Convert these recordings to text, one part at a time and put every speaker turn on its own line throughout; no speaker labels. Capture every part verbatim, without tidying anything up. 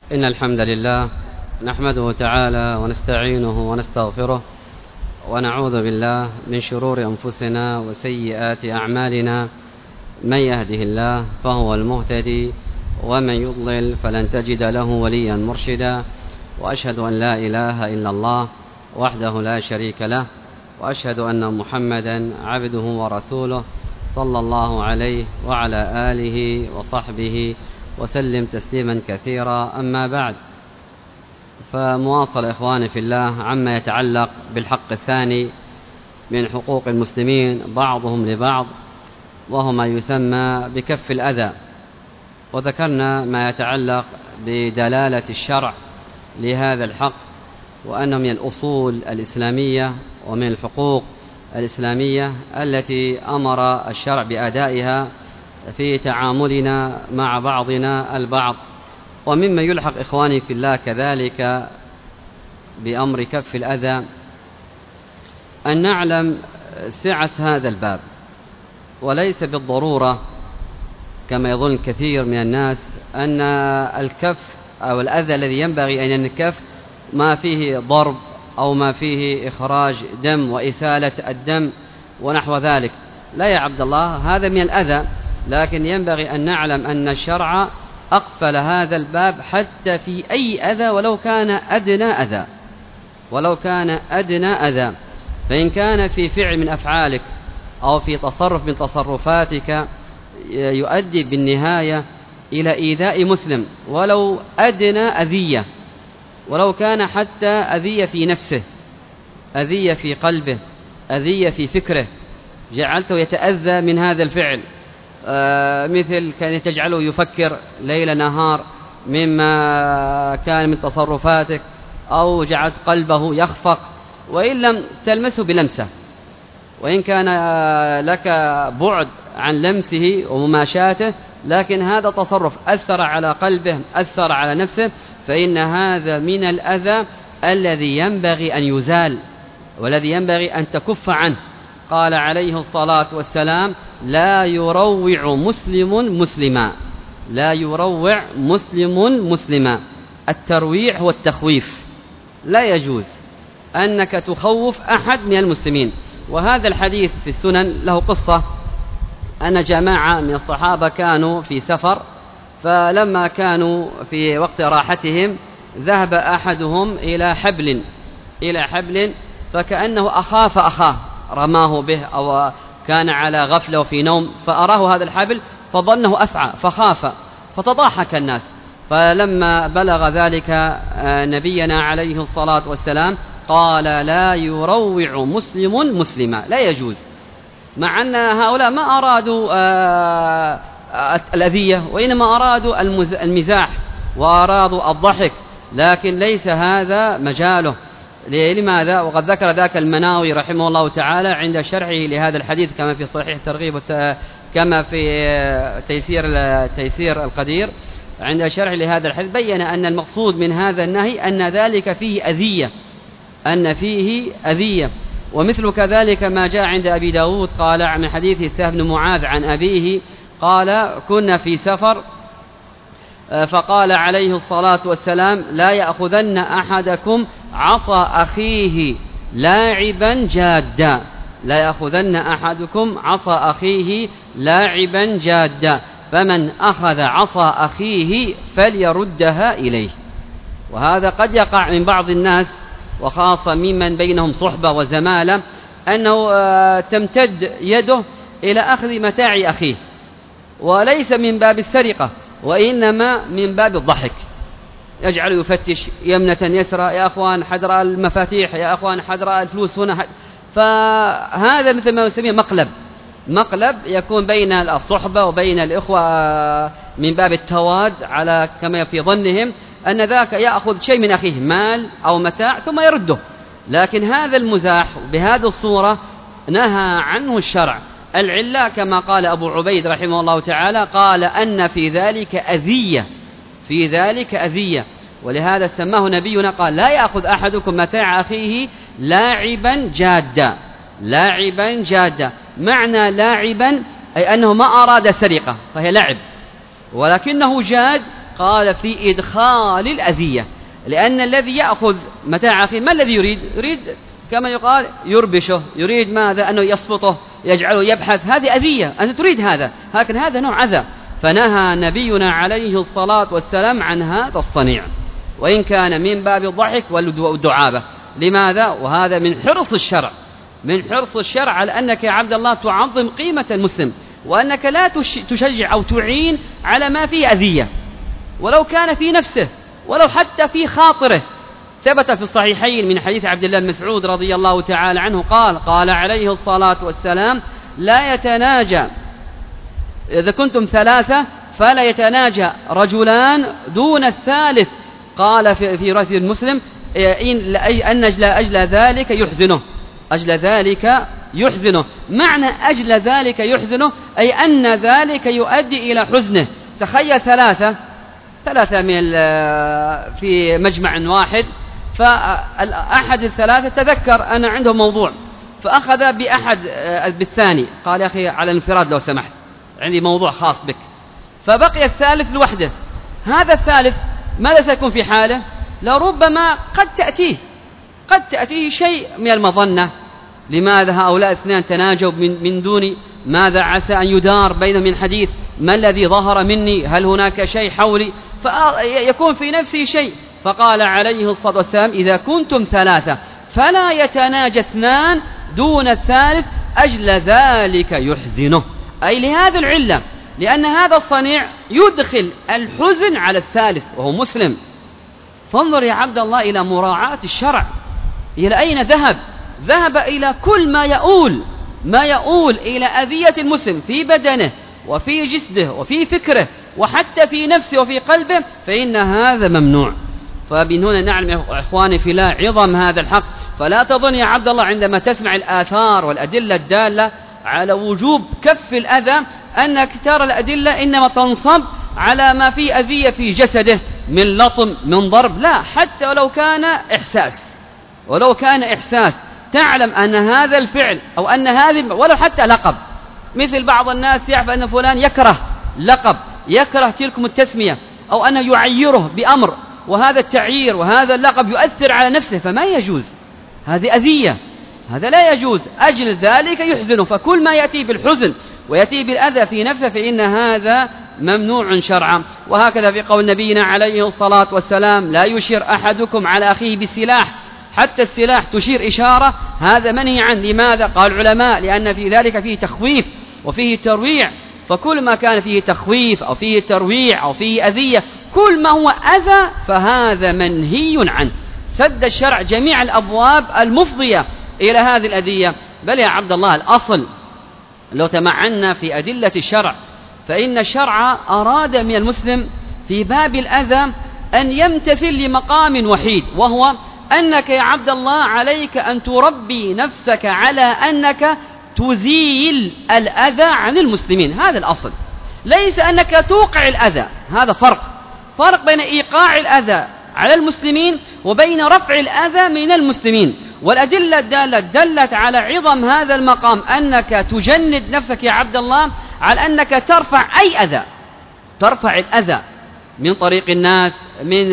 إن الحمد لله نحمده تعالى ونستعينه ونستغفره ونعوذ بالله من شرور أنفسنا وسيئات أعمالنا. من يهده الله فهو المهتدي ومن يضلل فلن تجد له وليا مرشدا، وأشهد أن لا إله إلا الله وحده لا شريك له، وأشهد أن محمدا عبده ورسوله صلى الله عليه وعلى آله وصحبه وسلم تسليما كثيرا. أما بعد، فمواصل إخواني في الله عما يتعلق بالحق الثاني من حقوق المسلمين بعضهم لبعض، وهو ما يسمى بكف الأذى. وذكرنا ما يتعلق بدلالة الشرع لهذا الحق، وأنه من الأصول الإسلامية ومن الحقوق الإسلامية التي أمر الشرع بأدائها في تعاملنا مع بعضنا البعض. ومما يلحق إخواني في الله كذلك بأمر كف الأذى أن نعلم سعة هذا الباب، وليس بالضرورة كما يظن كثير من الناس أن الكف أو الأذى الذي ينبغي أن ينكف ما فيه ضرب أو ما فيه إخراج دم وإسالة الدم ونحو ذلك. لا يا عبد الله، هذا من الأذى، لكن ينبغي أن نعلم أن الشرع أقفل هذا الباب حتى في أي أذى ولو كان أدنى أذى ولو كان أدنى أذى فإن كان في فعل من أفعالك أو في تصرف من تصرفاتك يؤدي بالنهاية إلى إيذاء مسلم ولو أدنى أذية، ولو كان حتى أذية في نفسه، أذية في قلبه، أذية في فكره، جعلته يتأذى من هذا الفعل، آه مثل كان تجعله يفكر ليل نهار مما كان من تصرفاتك، أو جعلت قلبه يخفق وإن لم تلمسه بلمسه، وإن كان لك بعد عن لمسه ومماشاته، لكن هذا تصرف أثر على قلبه، أثر على نفسه، فإن هذا من الأذى الذي ينبغي أن يزال والذي ينبغي أن تكف عنه. قال عليه الصلاة والسلام: لا يروع مسلم مسلما لا يروع مسلم مسلما. الترويع هو التخويف، لا يجوز أنك تخوف أحد من المسلمين. وهذا الحديث في السنن له قصة، أن جماعة من الصحابة كانوا في سفر، فلما كانوا في وقت راحتهم ذهب أحدهم إلى حبل إلى حبل فكأنه أخاف أخاه، رماه به أو كان على غفلة وفي نوم، فأراه هذا الحبل فظنه أفعى فخاف، فتضاحك الناس. فلما بلغ ذلك نبينا عليه الصلاة والسلام قال: لا يروع مسلم مسلما. لا يجوز، مع أن هؤلاء ما أرادوا الأذية، وإنما أرادوا المزاح وأرادوا الضحك، لكن ليس هذا مجاله. لماذا؟ وقد ذكر ذاك المناوي رحمه الله تعالى عند شرحه لهذا الحديث، كما في صحيح الترغيب كما في تيسير تيسير القدير، عند شرح لهذا الحديث بين أن المقصود من هذا النهي أن ذلك فيه أذية أن فيه أذية. ومثل كذلك ما جاء عند أبي داود قال من حديث سهل بن معاذ عن أبيه قال: كنا في سفر فقال عليه الصلاة والسلام: لا يأخذن أحدكم عصا أخيه لاعبا جادا لا يأخذن أحدكم عصا أخيه لاعبا جادا فمن أخذ عصا أخيه فليردها إليه. وهذا قد يقع من بعض الناس، وخاصة ممن بينهم صحبة وزمالة، أنه تمتد يده إلى أخذ متاع أخيه، وليس من باب السرقة وإنما من باب الضحك، يجعل يفتش يمنة يسرى: يا أخوان حد رأى المفاتيح، يا أخوان حد رأى الفلوس هنا حد. فهذا مثل ما يسميه مقلب مقلب يكون بين الصحبة وبين الإخوة من باب التواد، على كما في ظنهم أن ذاك يأخذ شيء من أخيه، مال أو متاع، ثم يرده. لكن هذا المزاح بهذه الصورة نهى عنه الشرع. العلة كما قال أبو عبيد رحمه الله تعالى، قال أن في ذلك أذية في ذلك أذية ولهذا سماه نبينا قال: لا يأخذ أحدكم متاع أخيه لاعبا جادا لاعبا جادا. معنى لاعبا أي أنه ما أراد سرقة فهي لعب، ولكنه جاد قال في إدخال الأذية، لأن الذي يأخذ متاع أخيه ما الذي يريد؟ يريد كما يقال يربشه، يريد ماذا؟ أنه يسقطه، يجعله يبحث، هذه أذية، أنت تريد هذا، لكن هذا نوع أذى. فنهى نبينا عليه الصلاة والسلام عن هذا الصنيع، وإن كان من باب الضحك والدعابة. لماذا؟ وهذا من حرص الشرع، من حرص الشرع على أنك يا عبد الله تعظم قيمة المسلم، وأنك لا تشجع أو تعين على ما فيه أذية، ولو كان في نفسه، ولو حتى في خاطره. ثبت في الصحيحين من حديث عبد الله بن مسعود رضي الله تعالى عنه قال قال عليه الصلاة والسلام: لا يتناجى إذا كنتم ثلاثة فلا يتناجى رجلان دون الثالث. قال في في رواية المسلم: إن أن أجل أجل ذلك يحزنه، أجل ذلك يحزنه. معنى أجل ذلك يحزنه أي أن ذلك يؤدي إلى حزنه. تخيل ثلاثة ثلاثة من في مجمع واحد، فأحد الثلاثة تذكر أن عنده موضوع فأخذ بأحد بالثاني، قال: يا أخي على الانفراد لو سمحت، عندي موضوع خاص بك. فبقي الثالث لوحده. هذا الثالث ماذا سيكون في حاله؟ لربما قد تأتيه قد تأتيه شيء من المظنة، لماذا هؤلاء الاثنان تناجوا من, من دوني؟ ماذا عسى أن يدار بينهم من حديث؟ ما الذي ظهر مني؟ هل هناك شيء حولي؟ فيكون في نفسه شيء. فقال عليه الصلاة والسلام: إذا كنتم ثلاثة فلا يتناجى اثنان دون الثالث أجل ذلك يحزنه، أي لهذا العلة، لأن هذا الصنيع يدخل الحزن على الثالث وهو مسلم. فانظر يا عبد الله إلى مراعاة الشرع، إلى أين ذهب؟ ذهب إلى كل ما يؤول ما يؤول إلى أذية المسلم في بدنه وفي جسده وفي فكره وحتى في نفسه وفي قلبه، فإن هذا ممنوع. فمن هنا نعلم يا إخواني في الله عظم هذا الحق. فلا تظن يا عبد الله عندما تسمع الآثار والأدلة الدالة على وجوب كف الأذى أنك ترى الأدلة إنما تنصب على ما فيه أذية في جسده من لطم من ضرب، لا، حتى ولو كان إحساس ولو كان إحساس تعلم أن هذا الفعل أو أن هذه ولو حتى لقب، مثل بعض الناس يعرف أن فلان يكره لقب، يكره تلكم التسمية، أو أنه يعيره بأمر، وهذا التعيير وهذا اللقب يؤثر على نفسه، فما يجوز، هذه أذية، هذا لا يجوز. أجل ذلك يحزنه. فكل ما يأتي بالحزن ويأتي بالأذى في نفسه فإن هذا ممنوع شرعا. وهكذا في قول نبينا عليه الصلاة والسلام: لا يشير أحدكم على أخيه بالسلاح، حتى السلاح تشير إشارة، هذا منهي عنه. لماذا؟ قال العلماء: لأن في ذلك فيه تخويف وفيه ترويع. فكل ما كان فيه تخويف أو فيه ترويع أو فيه أذية، كل ما هو أذى فهذا منهي عنه. سد الشرع جميع الأبواب المفضية إلى هذه الأذية. بل يا عبد الله الأصل لو تمعنا في أدلة الشرع، فإن الشرع أراد من المسلم في باب الأذى أن يمتثل لمقام وحيد، وهو أنك يا عبد الله عليك أن تربي نفسك على أنك تزيل الأذى عن المسلمين. هذا الأصل، ليس أنك توقع الأذى. هذا فرق فرق بين إيقاع الأذى على المسلمين وبين رفع الأذى من المسلمين. والأدلة الدالة دلت على عظم هذا المقام، أنك تجند نفسك يا عبد الله على أنك ترفع أي أذى، ترفع الأذى من طريق الناس، من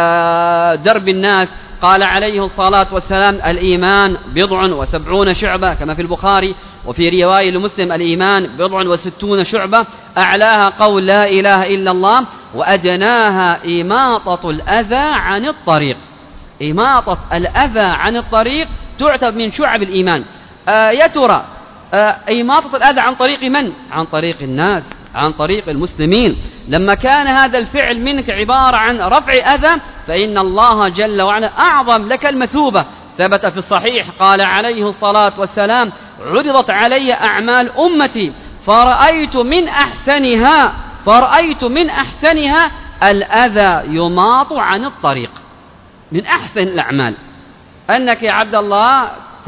درب الناس. قال عليه الصلاة والسلام: الإيمان بضع وسبعون شعبة، كما في البخاري. وفي رواية لمسلم: الإيمان بضع وستون شعبة، أعلاها قول لا إله إلا الله، وأدناها إماطة الأذى عن الطريق. إماطة الأذى عن الطريق تعتبر من شعب الإيمان. آه يا ترى آه إماطة الأذى عن طريق من؟ عن طريق الناس، عن طريق المسلمين. لما كان هذا الفعل منك عبارة عن رفع أذى، فإن الله جل وعلا أعظم لك المثوبة. ثبت في الصحيح قال عليه الصلاة والسلام: عرضت علي أعمال أمتي فرأيت من أحسنها فرأيت من أحسنها الأذى يماط عن الطريق. من أحسن الأعمال أنك يا عبد الله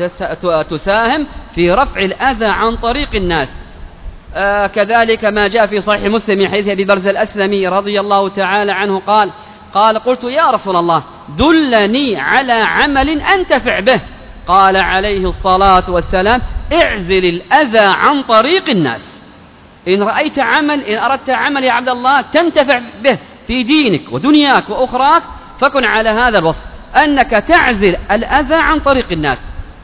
تساهم في رفع الأذى عن طريق الناس. آه كذلك ما جاء في صحيح مسلم من حديث أبي برزة الأسلمي رضي الله تعالى عنه قال قال قلت: يا رسول الله، دلني على عمل أنتفع به. قال عليه الصلاة والسلام: اعزل الأذى عن طريق الناس. إن رأيت عمل إن أردت عمل يا عبد الله تنتفع به، في دينك ودنياك وأخراك فكن على هذا الوصف، أنك تعزل الأذى عن طريق الناس.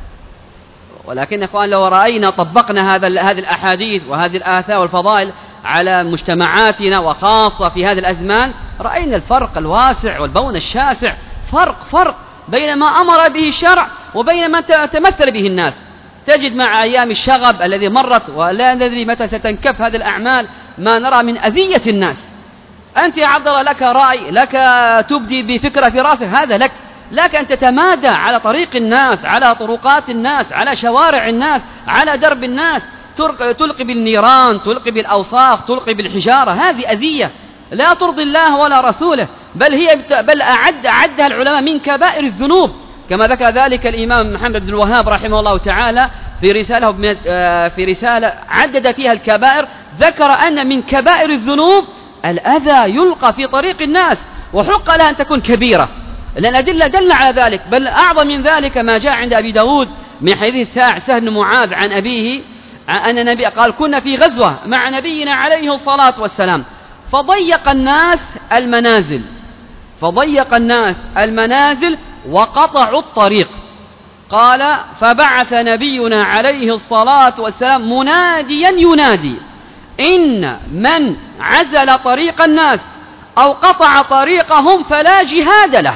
ولكن إخوان لو رأينا طبقنا هذا هذه الأحاديث وهذه الآثار والفضائل على مجتمعاتنا وخاصة في هذه الأزمان، رأينا الفرق الواسع والبون الشاسع، فرق فرق بين ما أمر به الشرع وبين ما تمثل به الناس. تجد مع أيام الشغب الذي مرت ولا ندري متى ستنكف هذه الأعمال ما نرى من أذية الناس. أنت يا عبد الله لك رأي، لك تبدي بفكرة في رأسك، هذا لك، لك أن تتمادى على طريق الناس، على طرقات الناس، على شوارع الناس، على درب الناس، تلقي بالنيران، تلقي بالأوصاف، تلقي بالحجارة. هذه أذية لا ترضي الله ولا رسوله، بل هي بل أعد أعدها العلماء من كبائر الذنوب، كما ذكر ذلك الإمام محمد بن الوهاب رحمه الله تعالى في رسالة في رسالة عدد فيها الكبائر، ذكر أن من كبائر الذنوب الأذى يلقى في طريق الناس، وحق لها أن تكون كبيرة، لأن الأدلة دل على ذلك. بل أعظم من ذلك ما جاء عند أبي داود من حديث سهل بن معاذ عن أبيه أن النبي قال: كنا في غزوة مع نبينا عليه الصلاة والسلام فضيق الناس المنازل فضيق الناس المنازل وقطعوا الطريق. قال: فبعث نبينا عليه الصلاة والسلام مناديا ينادي: إن من عزل طريق الناس أو قطع طريقهم فلا جهاد له.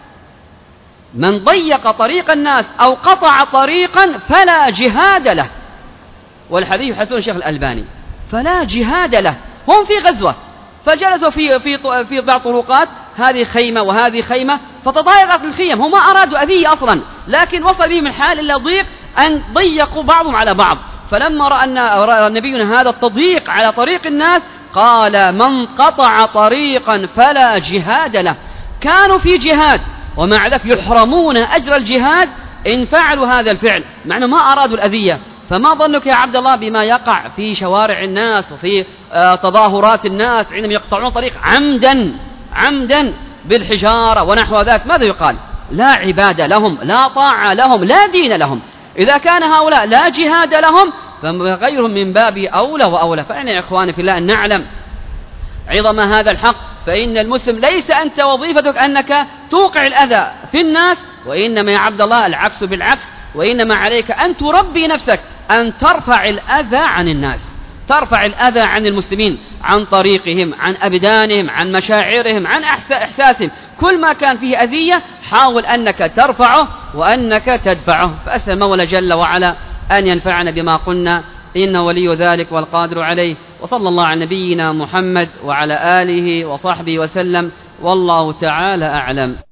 من ضيق طريق الناس أو قطع طريقا فلا جهاد له. والحديث حسن الشيخ الألباني. فلا جهاد له. هم في غزوة فجلسوا في في في بعض طرقات، هذه خيمة وهذه خيمة، فتضايقت الخيم. هم ما أرادوا أذية أصلا، لكن وصل بهم الحال إلى ضيق أن ضيقوا بعضهم على بعض. فلما رأى نبينا هذا التضييق على طريق الناس قال: من قطع طريقا فلا جهاد له. كانوا في جهاد ومع ذلك يحرمون أجر الجهاد إن فعلوا هذا الفعل، مع أنه ما أرادوا الأذية. فما ظنك يا عبد الله بما يقع في شوارع الناس وفي تظاهرات الناس عندما يقطعون طريق عمدا عمدا بالحجارة ونحو ذلك؟ ماذا يقال؟ لا عبادة لهم، لا طاعة لهم، لا دين لهم. إذا كان هؤلاء لا جهاد لهم فغيرهم من باب أولى وأولى. فإن يا إخواني في الله أن نعلم عظم هذا الحق، فإن المسلم ليس أنت وظيفتك أنك توقع الأذى في الناس، وإنما يا عبد الله العكس بالعكس، وإنما عليك أن تربي نفسك أن ترفع الأذى عن الناس، ترفع الأذى عن المسلمين، عن طريقهم، عن أبدانهم، عن مشاعرهم، عن إحساسهم. كل ما كان فيه أذية حاول أنك ترفعه وأنك تدفعه. فأسأل المولى جل وعلا أن ينفعنا بما قلنا، إنه ولي ذلك والقادر عليه. وصلى الله على نبينا محمد وعلى آله وصحبه وسلم، والله تعالى أعلم.